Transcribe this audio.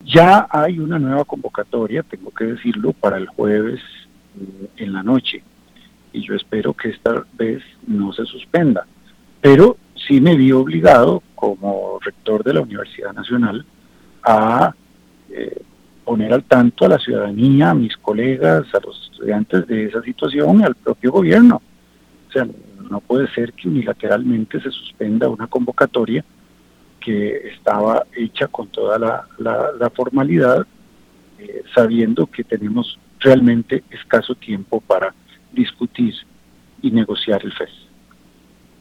Ya hay una nueva convocatoria, tengo que decirlo, para el jueves en la noche, y yo espero que esta vez no se suspenda. Pero sí me vi obligado, como rector de la Universidad Nacional, a poner al tanto a la ciudadanía, a mis colegas, a los estudiantes de esa situación y al propio gobierno. O sea, no puede ser que unilateralmente se suspenda una convocatoria que estaba hecha con toda la formalidad, sabiendo que tenemos realmente escaso tiempo para discutir y negociar el FES.